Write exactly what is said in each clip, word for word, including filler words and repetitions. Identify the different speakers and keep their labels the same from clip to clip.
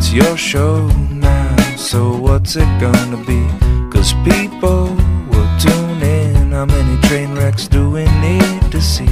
Speaker 1: it's your show now, so what's it gonna be? Cause people will tune in. How many train wrecks do we need to see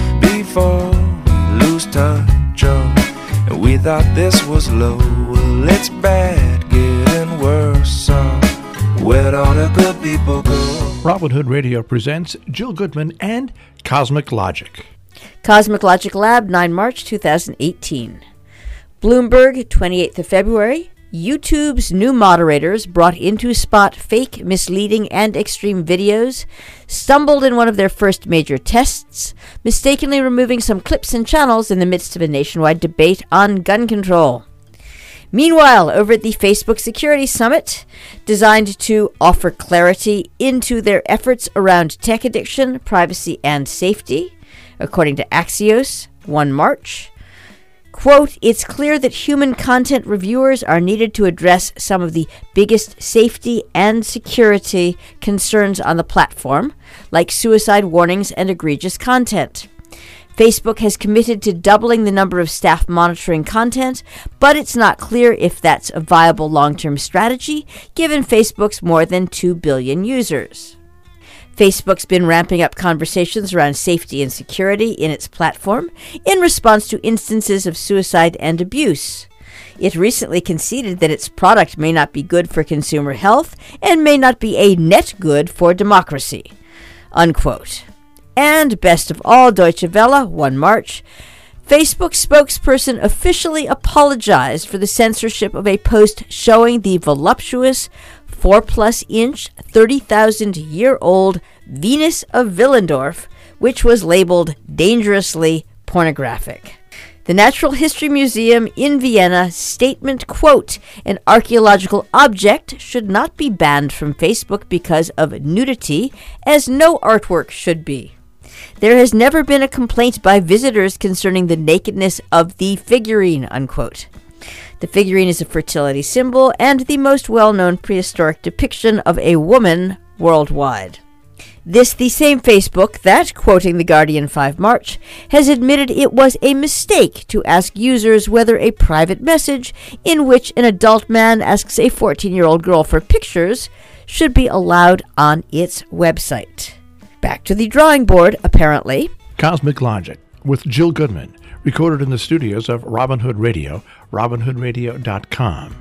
Speaker 1: before we lose touch? Oh, and we thought this was low. Well, it's bad, getting worse. So where'd all the good people go?
Speaker 2: Robin Hood Radio presents Jill Goodman and Cosmic Logic.
Speaker 3: Cosmic Logic Lab, the ninth of March, two thousand eighteen. Bloomberg, twenty-eighth of February. YouTube's new moderators brought in to spot fake, misleading, and extreme videos stumbled in one of their first major tests, mistakenly removing some clips and channels in the midst of a nationwide debate on gun control. Meanwhile, over at the Facebook Security Summit, designed to offer clarity into their efforts around tech addiction, privacy, and safety, according to Axios, the first of March, quote, it's clear that human content reviewers are needed to address some of the biggest safety and security concerns on the platform, like suicide warnings and egregious content. Facebook has committed to doubling the number of staff monitoring content, but it's not clear if that's a viable long-term strategy, given Facebook's more than two billion users. Facebook's been ramping up conversations around safety and security in its platform in response to instances of suicide and abuse. It recently conceded that its product may not be good for consumer health and may not be a net good for democracy, unquote. And best of all, Deutsche Welle, the first of March, Facebook spokesperson officially apologized for the censorship of a post showing the voluptuous four-plus inch, thirty thousand year old Venus of Willendorf, which was labeled dangerously pornographic. The Natural History Museum in Vienna statement, quote, an archaeological object should not be banned from Facebook because of nudity, as no artwork should be. There has never been a complaint by visitors concerning the nakedness of the figurine, unquote. The figurine is a fertility symbol and the most well-known prehistoric depiction of a woman worldwide. This the same Facebook that, quoting The Guardian, the fifth of March, has admitted it was a mistake to ask users whether a private message in which an adult man asks a fourteen-year-old girl for pictures should be allowed on its website. Back to the drawing board, apparently.
Speaker 2: Cosmic Logic with Jill Goodman, recorded in the studios of Robin Hood Radio, robin hood radio dot com.